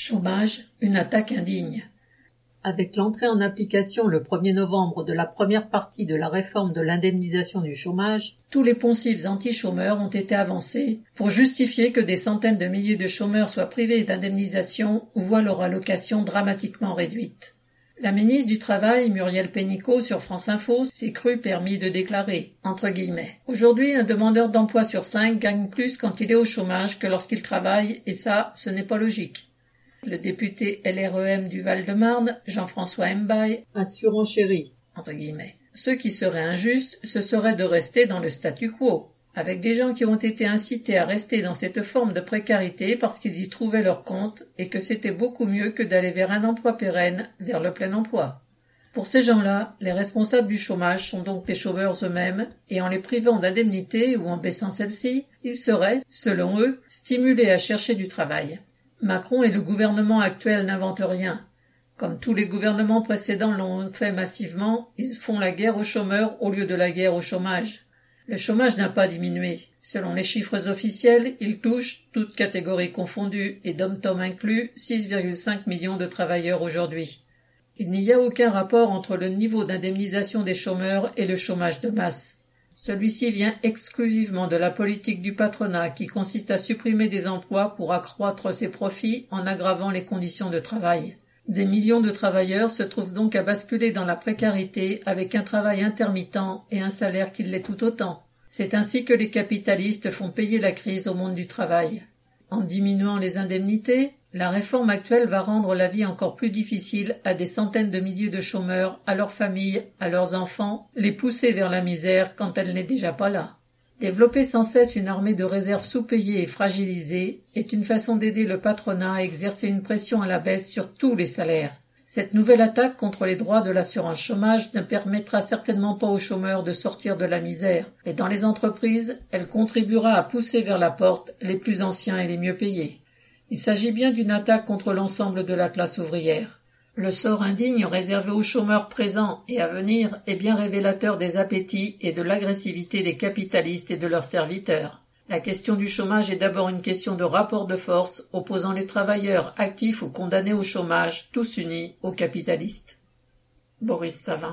Chômage, une attaque indigne. Avec l'entrée en application le 1er novembre de la première partie de la réforme de l'indemnisation du chômage, tous les poncifs anti-chômeurs ont été avancés pour justifier que des centaines de milliers de chômeurs soient privés d'indemnisation ou voient leur allocation dramatiquement réduite. La ministre du Travail, Muriel Pénicaud, sur France Info, s'est cru permis de déclarer, entre guillemets, « Aujourd'hui, un demandeur d'emploi sur 5 gagne plus quand il est au chômage que lorsqu'il travaille, et ça, ce n'est pas logique. » Le député LREM du Val-de-Marne, Jean-François Mbaye, a surenchéri, entre guillemets. Ce qui serait injuste, ce serait de rester dans le statu quo, avec des gens qui ont été incités à rester dans cette forme de précarité parce qu'ils y trouvaient leur compte et que c'était beaucoup mieux que d'aller vers un emploi pérenne, vers le plein emploi. Pour ces gens-là, les responsables du chômage sont donc les chômeurs eux-mêmes, et en les privant d'indemnité ou en baissant celle-ci, ils seraient, selon eux, stimulés à chercher du travail. Macron et le gouvernement actuel n'inventent rien. Comme tous les gouvernements précédents l'ont fait massivement, ils font la guerre aux chômeurs au lieu de la guerre au chômage. Le chômage n'a pas diminué. Selon les chiffres officiels, il touche, toutes catégories confondues et dom-tom inclus, 6,5 millions de travailleurs aujourd'hui. Il n'y a aucun rapport entre le niveau d'indemnisation des chômeurs et le chômage de masse. Celui-ci vient exclusivement de la politique du patronat qui consiste à supprimer des emplois pour accroître ses profits en aggravant les conditions de travail. Des millions de travailleurs se trouvent donc à basculer dans la précarité avec un travail intermittent et un salaire qui l'est tout autant. C'est ainsi que les capitalistes font payer la crise au monde du travail. En diminuant les indemnités, la réforme actuelle va rendre la vie encore plus difficile à des centaines de milliers de chômeurs, à leurs familles, à leurs enfants, les pousser vers la misère quand elle n'est déjà pas là. Développer sans cesse une armée de réserves sous-payées et fragilisées est une façon d'aider le patronat à exercer une pression à la baisse sur tous les salaires. Cette nouvelle attaque contre les droits de l'assurance chômage ne permettra certainement pas aux chômeurs de sortir de la misère, mais dans les entreprises, elle contribuera à pousser vers la porte les plus anciens et les mieux payés. Il s'agit bien d'une attaque contre l'ensemble de la classe ouvrière. Le sort indigne réservé aux chômeurs présents et à venir est bien révélateur des appétits et de l'agressivité des capitalistes et de leurs serviteurs. La question du chômage est d'abord une question de rapport de force opposant les travailleurs actifs ou condamnés au chômage, tous unis aux capitalistes. Boris Savin.